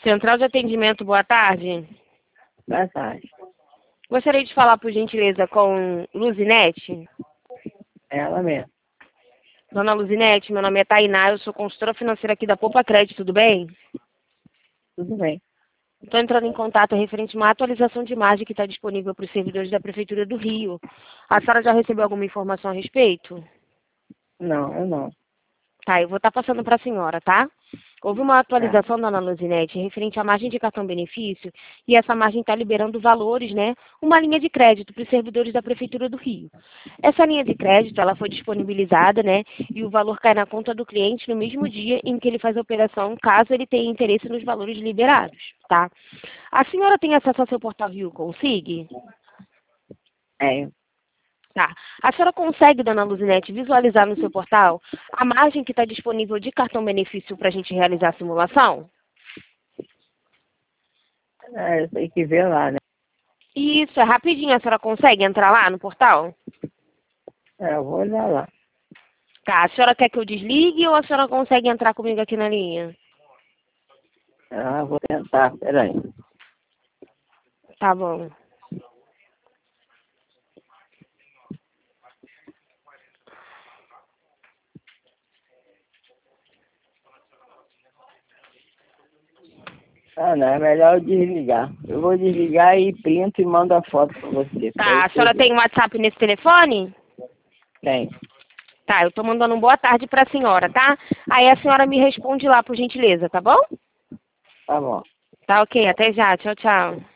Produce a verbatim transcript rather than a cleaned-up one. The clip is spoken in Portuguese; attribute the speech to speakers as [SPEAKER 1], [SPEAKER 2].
[SPEAKER 1] Central de Atendimento, boa tarde.
[SPEAKER 2] Boa tarde.
[SPEAKER 1] Gostaria de falar, por gentileza, com Luzinete.
[SPEAKER 2] Ela mesmo.
[SPEAKER 1] Dona Luzinete, meu nome é Tainá, eu sou consultora financeira aqui da Poupa Crédito, tudo bem?
[SPEAKER 2] Tudo bem.
[SPEAKER 1] Estou entrando em contato referente a uma atualização de imagem que está disponível para os servidores da Prefeitura do Rio. A senhora já recebeu alguma informação a respeito?
[SPEAKER 2] Não, eu não.
[SPEAKER 1] Tá, eu vou estar passando para a senhora, tá? Houve uma
[SPEAKER 2] Tá.
[SPEAKER 1] atualização, dona Luzinete, referente à margem de cartão-benefício, e essa margem está liberando valores, né? Uma linha de crédito para os servidores da Prefeitura do Rio. Essa linha de crédito, ela foi disponibilizada, né? E o valor cai na conta do cliente no mesmo dia em que ele faz a operação, caso ele tenha interesse nos valores liberados, tá? A senhora tem acesso ao seu portal Rio Consig?
[SPEAKER 2] É.
[SPEAKER 1] Tá. A senhora consegue, dona Luzinete, visualizar no seu portal a margem que está disponível de cartão-benefício para a gente realizar a simulação?
[SPEAKER 2] É, tem que ver lá, né?
[SPEAKER 1] Isso, é rapidinho. A senhora consegue entrar lá no portal?
[SPEAKER 2] É, eu vou olhar lá.
[SPEAKER 1] Tá. A senhora quer que eu desligue ou a senhora consegue entrar comigo aqui na linha?
[SPEAKER 2] Ah, vou tentar, peraí.
[SPEAKER 1] Tá bom.
[SPEAKER 2] Ah, não, é melhor eu desligar. Eu vou desligar e printo e mando a foto pra você.
[SPEAKER 1] Tá. A senhora tem um WhatsApp nesse telefone?
[SPEAKER 2] Tem.
[SPEAKER 1] Tá. Eu tô mandando um boa tarde pra senhora, tá? Aí a senhora me responde lá, por gentileza, tá bom?
[SPEAKER 2] Tá bom.
[SPEAKER 1] Tá ok. Até já. Tchau, tchau.